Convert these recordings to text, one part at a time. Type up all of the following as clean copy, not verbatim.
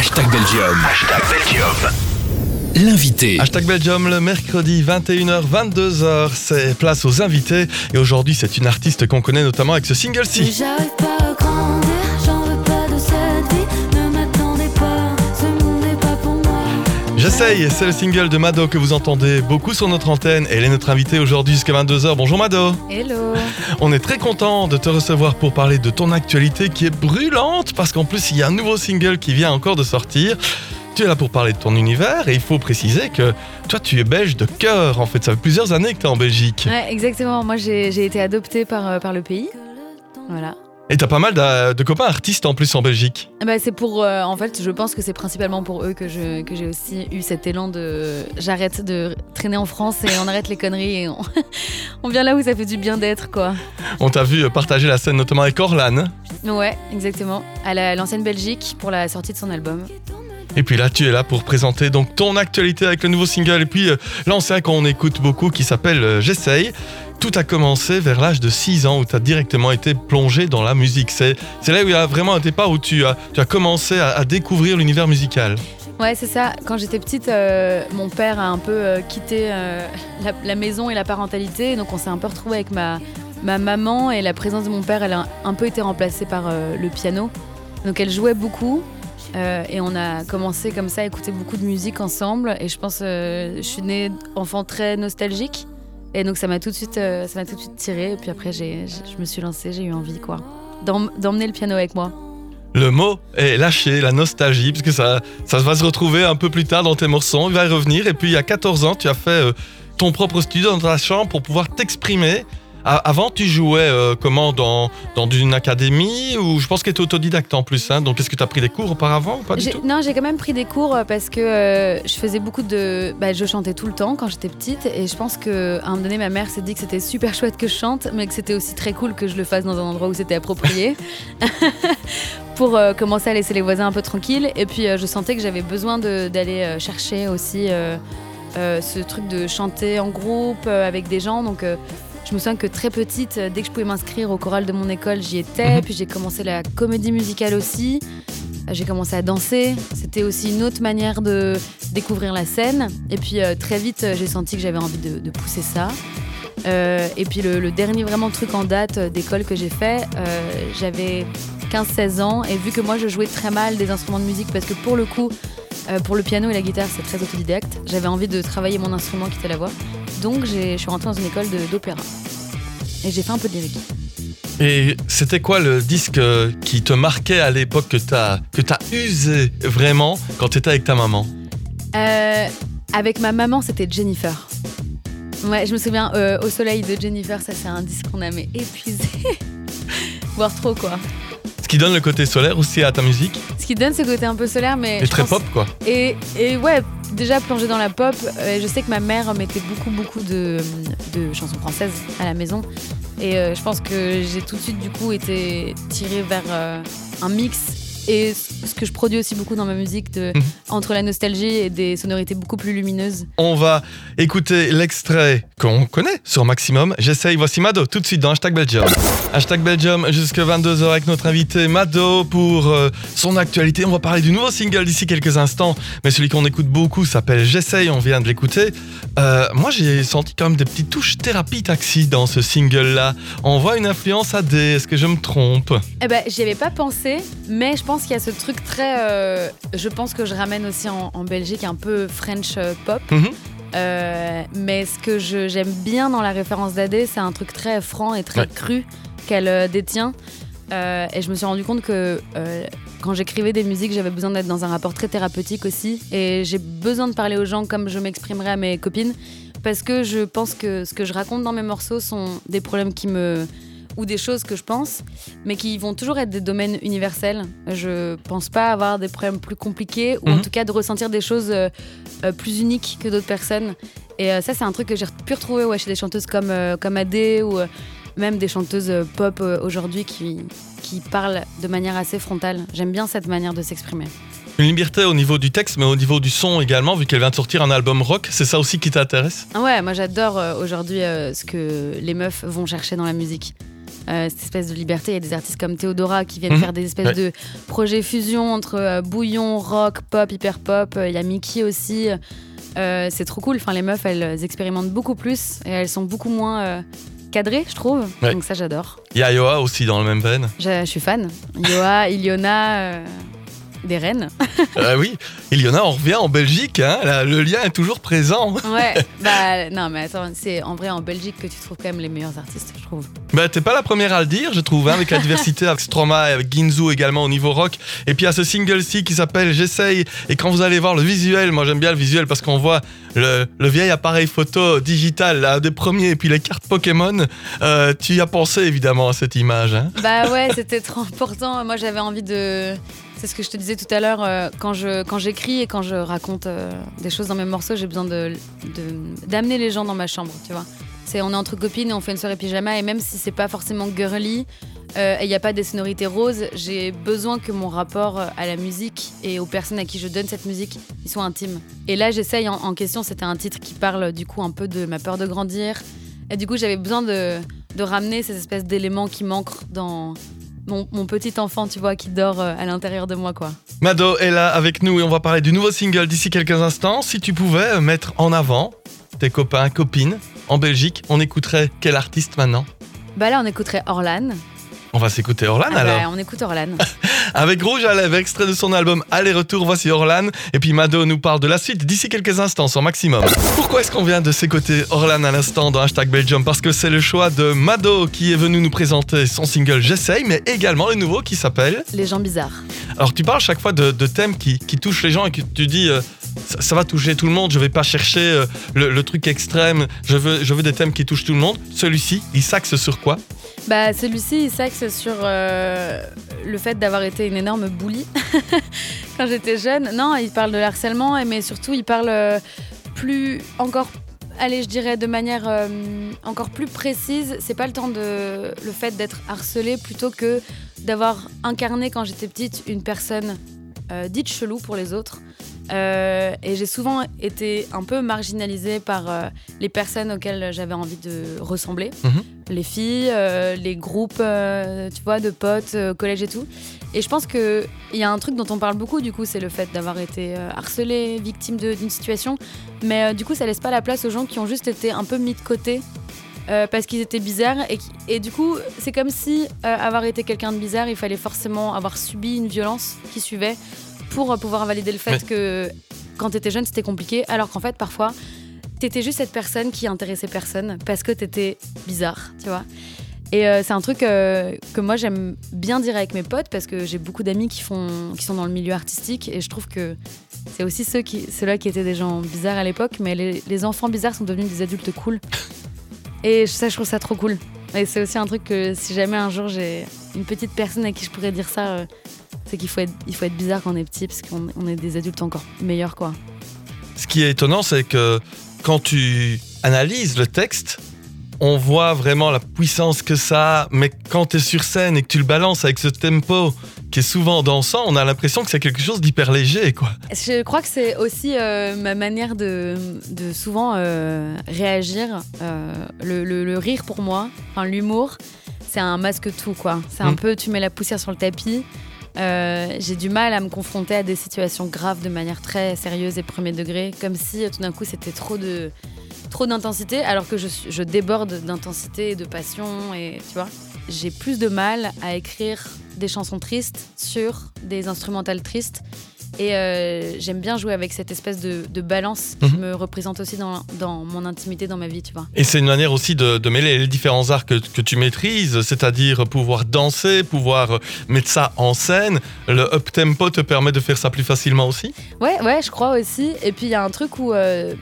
Hashtag Belgium. Hashtag Belgium. L'invité. Hashtag Belgium, le mercredi 21h, 22h, c'est place aux invités. Et aujourd'hui, c'est une artiste qu'on connaît notamment avec ce single-ci. J'arrive pas à grandir, j'en veux pas de cette vie. Ne m'attendez pas, ce monde n'est pas pour moi. J'essaye, c'est le single de Mado que vous entendez beaucoup sur notre antenne. Elle est notre invitée aujourd'hui jusqu'à 22h. Bonjour Mado. Hello. On est très content de te recevoir pour parler de ton actualité qui est brûlante parce qu'en plus, il y a un nouveau single qui vient encore de sortir. Tu es là pour parler de ton univers et il faut préciser que toi, tu es belge de cœur. En fait, ça fait plusieurs années que tu es en Belgique. Ouais, exactement. Moi, j'ai été adoptée par le pays. Voilà. Et tu as pas mal de copains artistes en plus en Belgique. Bah, c'est pour... en fait, je pense que c'est principalement pour eux que j'ai aussi eu cet élan de... J'arrête de traîner en France et on arrête les conneries et on vient là où ça fait du bien d'être, quoi. On t'a vu partager la scène notamment avec Orlan. Ouais, exactement. À l'ancienne Belgique pour la sortie de son album. Et puis là, tu es là pour présenter donc ton actualité avec le nouveau single et puis l'ancien qu'on écoute beaucoup qui s'appelle J'essaye. Tout a commencé vers l'âge de 6 ans où tu as directement été plongé dans la musique. C'est là où il y a vraiment un départ où tu as commencé à découvrir l'univers musical. Ouais, c'est ça. Quand j'étais petite, mon père a un peu quitté la maison et la parentalité. Donc on s'est un peu retrouvés avec ma maman et la présence de mon père, elle a un peu été remplacée par le piano. Donc elle jouait beaucoup. Et on a commencé comme ça à écouter beaucoup de musique ensemble et je pense je suis née enfant très nostalgique et donc ça m'a tout de suite tirée et puis après je me suis lancée, j'ai eu envie quoi d'emmener le piano avec moi. Le mot est lâché, la nostalgie, parce que ça va se retrouver un peu plus tard dans tes morceaux, il va y revenir et puis il y a 14 ans tu as fait ton propre studio dans ta chambre pour pouvoir t'exprimer. Avant, tu jouais comment dans une académie ou je pense que tu étais autodidacte en plus. Hein, donc, est-ce que tu as pris des cours auparavant ou pas du tout ? Non, j'ai quand même pris des cours parce que je faisais beaucoup de... je chantais tout le temps quand j'étais petite et je pense qu'à un moment donné, ma mère s'est dit que c'était super chouette que je chante, mais que c'était aussi très cool que je le fasse dans un endroit où c'était approprié pour commencer à laisser les voisins un peu tranquilles. Et puis, je sentais que j'avais besoin d'aller chercher aussi ce truc de chanter en groupe avec des gens. Donc... je me souviens que très petite, dès que je pouvais m'inscrire au choral de mon école, j'y étais. Puis j'ai commencé la comédie musicale aussi. J'ai commencé à danser. C'était aussi une autre manière de découvrir la scène. Et puis très vite, j'ai senti que j'avais envie de pousser ça. Et puis le dernier vraiment truc en date d'école que j'ai fait, j'avais 15-16 ans. Et vu que moi, je jouais très mal des instruments de musique, parce que pour le coup, pour le piano et la guitare, c'est très autodidacte, j'avais envie de travailler mon instrument qui était la voix. Donc je suis rentrée dans une école d'opéra et j'ai fait un peu de lyrique. Et c'était quoi le disque qui te marquait à l'époque que t'as usé vraiment quand t'étais avec ta maman ? Avec ma maman, c'était Jennifer. Ouais, je me souviens, Au soleil de Jennifer, ça c'est un disque qu'on a épuisé, voire trop quoi. Ce qui donne le côté solaire aussi à ta musique ? Ce qui donne ce côté un peu solaire, mais et très pop quoi. Et ouais, déjà plongée dans la pop. Je sais que ma mère mettait beaucoup de chansons françaises à la maison. Et je pense que j'ai tout de suite du coup été tirée vers un mix. Et ce que je produis aussi beaucoup dans ma musique entre la nostalgie et des sonorités beaucoup plus lumineuses. On va écouter l'extrait qu'on connaît sur Maximum. J'essaye, voici Mado tout de suite dans Hashtag Belgium. Hashtag Belgium jusqu'à 22h avec notre invité Mado pour son actualité. On va parler du nouveau single d'ici quelques instants. Mais celui qu'on écoute beaucoup s'appelle J'essaye, on vient de l'écouter. Moi j'ai senti quand même des petites touches thérapie taxi dans ce single-là. On voit une influence AD, est-ce que je me trompe ? J'y avais pas pensé, mais je pense qu'il y a ce truc très... je pense que je ramène aussi en Belgique un peu French pop. Mais ce que j'aime bien dans la référence d'AD, c'est un truc très franc et très cru qu'elle détient. Et je me suis rendu compte que quand j'écrivais des musiques, j'avais besoin d'être dans un rapport très thérapeutique aussi. Et j'ai besoin de parler aux gens comme je m'exprimerais à mes copines. Parce que je pense que ce que je raconte dans mes morceaux sont des problèmes ou des choses que je pense, mais qui vont toujours être des domaines universels. Je pense pas avoir des problèmes plus compliqués, ou en tout cas de ressentir des choses plus uniques que d'autres personnes. Et ça, c'est un truc que j'ai pu retrouver chez des chanteuses comme AD, ou même des chanteuses pop aujourd'hui qui parlent de manière assez frontale. J'aime bien cette manière de s'exprimer. Une liberté au niveau du texte, mais au niveau du son également, vu qu'elle vient de sortir un album rock, c'est ça aussi qui t'intéresse ? Ouais, moi j'adore aujourd'hui ce que les meufs vont chercher dans la musique. cette espèce de liberté. Il y a des artistes comme Théodora qui viennent faire des espèces de projets fusion entre bouillon, rock, pop, hyper pop. Il y a Mickey aussi. C'est trop cool. Enfin, les meufs, elles expérimentent beaucoup plus et elles sont beaucoup moins cadrées, je trouve. Ouais. Donc ça, j'adore. Il y a Yoa aussi dans le même veine. Je suis fan. Yoa, Iliona, des reines. Oui, Iliona, on revient en Belgique, hein, là, le lien est toujours présent. Ouais, bah non, mais attends, c'est en vrai en Belgique que tu trouves quand même les meilleurs artistes, je trouve. Bah, t'es pas la première à le dire, je trouve, hein, avec la diversité, avec Stromae, avec Ginzu également au niveau rock. Et puis il y a ce single-ci qui s'appelle J'essaye. Et quand vous allez voir le visuel, moi j'aime bien le visuel parce qu'on voit le vieil appareil photo digital, là, des premiers, et puis les cartes Pokémon. Tu y as pensé évidemment à cette image, hein. Bah ouais, c'était trop important. Moi j'avais envie de... C'est ce que je te disais tout à l'heure, quand j'écris et quand je raconte des choses dans mes morceaux, j'ai besoin d'amener les gens dans ma chambre, tu vois. On est entre copines et on fait une soirée pyjama, et même si c'est pas forcément girly et il n'y a pas des sonorités roses, j'ai besoin que mon rapport à la musique et aux personnes à qui je donne cette musique, ils soient intimes. Et là, j'essaye en question, c'était un titre qui parle du coup un peu de ma peur de grandir. Et du coup, j'avais besoin de ramener ces espèces d'éléments qui manquent dans... Mon petit enfant, tu vois, qui dort à l'intérieur de moi, quoi. Mado est là avec nous et on va parler du nouveau single d'ici quelques instants. Si tu pouvais mettre en avant tes copains, copines en Belgique, on écouterait quel artiste maintenant ? Bah là, on écouterait Orlan. On va s'écouter Orlan alors. Bah, on écoute Orlan. Avec Rouge à lèvres, extrait de son album Aller-retour, voici Orlan. Et puis Mado nous parle de la suite d'ici quelques instants sur Maximum. Pourquoi est-ce qu'on vient de s'écouter Orlan à l'instant dans #Belgium ? Parce que c'est le choix de Mado qui est venu nous présenter son single J'essaye, mais également le nouveau qui s'appelle Les gens bizarres. Alors tu parles chaque fois de thèmes qui touchent les gens et que tu dis ça va toucher tout le monde, je vais pas chercher le truc extrême, je veux des thèmes qui touchent tout le monde. Celui-ci, il s'axe sur quoi ? Bah celui-ci, il s'axe sur le fait d'avoir été une énorme bully quand j'étais jeune. Non, il parle de harcèlement, mais surtout il parle je dirais de manière encore plus précise. C'est pas le fait d'être harcelé plutôt que d'avoir incarné quand j'étais petite une personne dite chelou pour les autres. Et j'ai souvent été un peu marginalisée par les personnes auxquelles j'avais envie de ressembler. Les filles, les groupes tu vois, de potes, collège et tout. Et je pense qu'il y a un truc dont on parle beaucoup, du coup, c'est le fait d'avoir été harcelé, victime d'une situation. Mais du coup, ça laisse pas la place aux gens qui ont juste été un peu mis de côté parce qu'ils étaient bizarres. Et du coup, c'est comme si avoir été quelqu'un de bizarre, il fallait forcément avoir subi une violence qui suivait pour pouvoir valider le fait que quand t'étais jeune, c'était compliqué. Alors qu'en fait, parfois, t'étais juste cette personne qui intéressait personne parce que t'étais bizarre, tu vois. Et c'est un truc que moi j'aime bien dire avec mes potes parce que j'ai beaucoup d'amis qui sont dans le milieu artistique et je trouve que c'est aussi ceux-là qui étaient des gens bizarres à l'époque, mais les enfants bizarres sont devenus des adultes cool. Et ça, je trouve ça trop cool. Et c'est aussi un truc que si jamais un jour j'ai une petite personne à qui je pourrais dire ça, c'est qu'il faut être bizarre quand on est petit parce qu'on est des adultes encore meilleurs, quoi. Ce qui est étonnant, c'est que quand tu analyses le texte, on voit vraiment la puissance que ça a, mais quand tu es sur scène et que tu le balances avec ce tempo qui est souvent dansant, on a l'impression que c'est quelque chose d'hyper léger, quoi. Je crois que c'est aussi ma manière de souvent réagir. Le rire pour moi, enfin l'humour, c'est un masque tout, quoi. C'est un peu, tu mets la poussière sur le tapis. J'ai du mal à me confronter à des situations graves de manière très sérieuse et premier degré, comme si tout d'un coup c'était trop d'intensité, alors que je déborde d'intensité et de passion, et tu vois, j'ai plus de mal à écrire des chansons tristes sur des instrumentales tristes. Et j'aime bien jouer avec cette espèce de balance qui me représente aussi dans mon intimité, dans ma vie, tu vois. Et c'est une manière aussi de mêler les différents arts que tu maîtrises, c'est-à-dire pouvoir danser, pouvoir mettre ça en scène. Le up-tempo te permet de faire ça plus facilement aussi ? Ouais, je crois aussi. Et puis il y a un truc où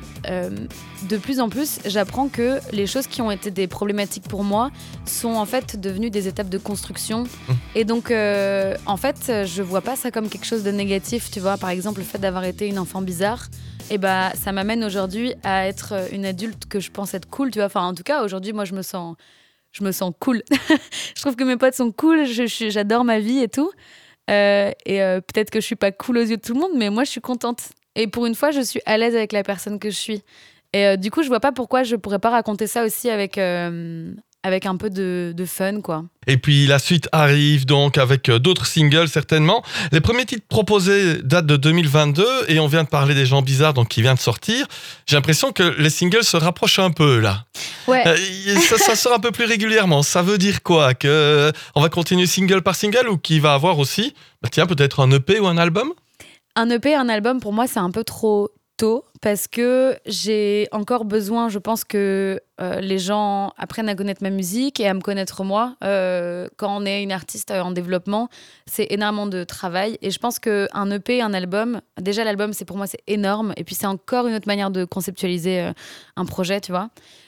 de plus en plus, j'apprends que les choses qui ont été des problématiques pour moi sont en fait devenues des étapes de construction. Et donc, en fait, je vois pas ça comme quelque chose de négatif, tu vois. Par exemple, le fait d'avoir été une enfant bizarre, et bah, ça m'amène aujourd'hui à être une adulte que je pense être cool, tu vois. Enfin, en tout cas, aujourd'hui, moi, je me sens cool. Je trouve que mes potes sont cool, j'adore ma vie et tout. Peut-être que je suis pas cool aux yeux de tout le monde, mais moi, je suis contente. Et pour une fois, je suis à l'aise avec la personne que je suis. Et du coup, je vois pas pourquoi je pourrais pas raconter ça aussi avec avec un peu de fun, quoi. Et puis la suite arrive donc avec d'autres singles certainement. Les premiers titres proposés datent de 2022 et on vient de parler des gens bizarres donc qui vient de sortir. J'ai l'impression que les singles se rapprochent un peu là. Ouais. Ça sort un peu plus régulièrement. Ça veut dire quoi? Que on va continuer single par single ou qu'il va avoir aussi, peut-être un EP ou un album? Un EP, un album, pour moi, c'est un peu trop tôt parce que j'ai encore besoin, je pense que les gens apprennent à connaître ma musique et à me connaître moi. Quand on est une artiste en développement, c'est énormément de travail et je pense qu'un EP, un album, déjà l'album, pour moi, c'est énorme et puis c'est encore une autre manière de conceptualiser un projet, tu vois.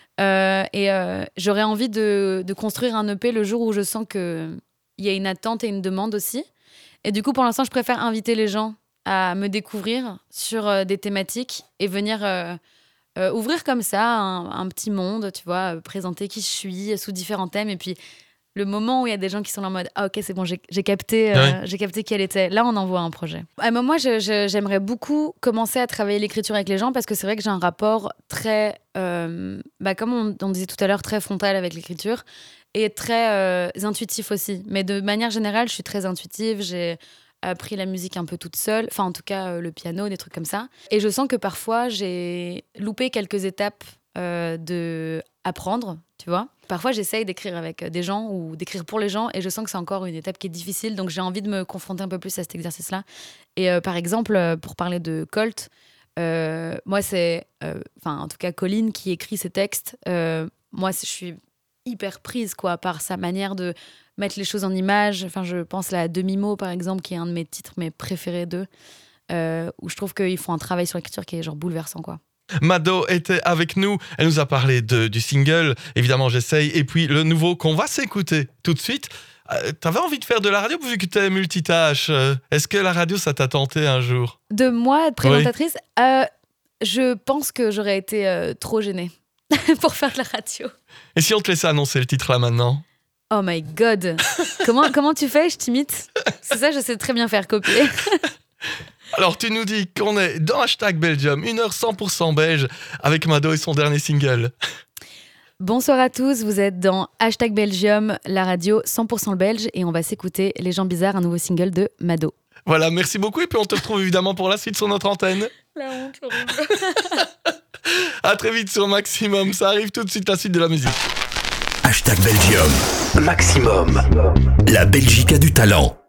J'aurais envie de construire un EP le jour où je sens qu'il y a une attente et une demande aussi. Et du coup, pour l'instant, je préfère inviter les gens à me découvrir sur des thématiques et venir ouvrir comme ça un petit monde, tu vois, présenter qui je suis sous différents thèmes. Et puis, le moment où il y a des gens qui sont là en mode « Ah ok, c'est bon, j'ai capté, j'ai capté qui elle était », là, on envoie un projet. Moi, j'aimerais beaucoup commencer à travailler l'écriture avec les gens parce que c'est vrai que j'ai un rapport très, comme on disait tout à l'heure, très frontal avec l'écriture et très intuitif aussi. Mais de manière générale, je suis très intuitive, j'ai appris la musique un peu toute seule, enfin en tout cas le piano, des trucs comme ça. Et je sens que parfois j'ai loupé quelques étapes de apprendre, tu vois. Parfois j'essaye d'écrire avec des gens ou d'écrire pour les gens et je sens que c'est encore une étape qui est difficile, donc j'ai envie de me confronter un peu plus à cet exercice-là. Et par exemple, pour parler de Colt, moi c'est, en tout cas Colline qui écrit ses textes, moi je suis hyper prise quoi, par sa manière de mettre les choses en images. Enfin, je pense à Demi-mot, par exemple, qui est un de mes titres mes préférés d'eux, où je trouve qu'ils font un travail sur l'écriture qui est genre bouleversant, quoi. Mado était avec nous, elle nous a parlé du single, évidemment j'essaye, et puis le nouveau qu'on va s'écouter tout de suite. T'avais envie de faire de la radio vu que t'es multitâche. Est-ce que la radio ça t'a tenté un jour? De moi, être présentatrice, je pense que j'aurais été trop gênée pour faire de la radio. Et si on te laissait annoncer le titre là maintenant? Oh my god. Comment tu fais? Je t'imite. C'est ça, je sais très bien faire, copier. Alors tu nous dis qu'on est dans Hashtag Belgium, 1h 100% belge, avec Mado et son dernier single. Bonsoir à tous, vous êtes dans Hashtag Belgium, la radio 100% belge, et on va s'écouter Les gens bizarres, un nouveau single de Mado. Voilà, merci beaucoup, et puis on te retrouve évidemment pour la suite sur notre antenne. La honte, À très vite sur Maximum, ça arrive tout de suite, la suite de la musique. Hashtag Belgium. Maximum. La Belgique a du talent.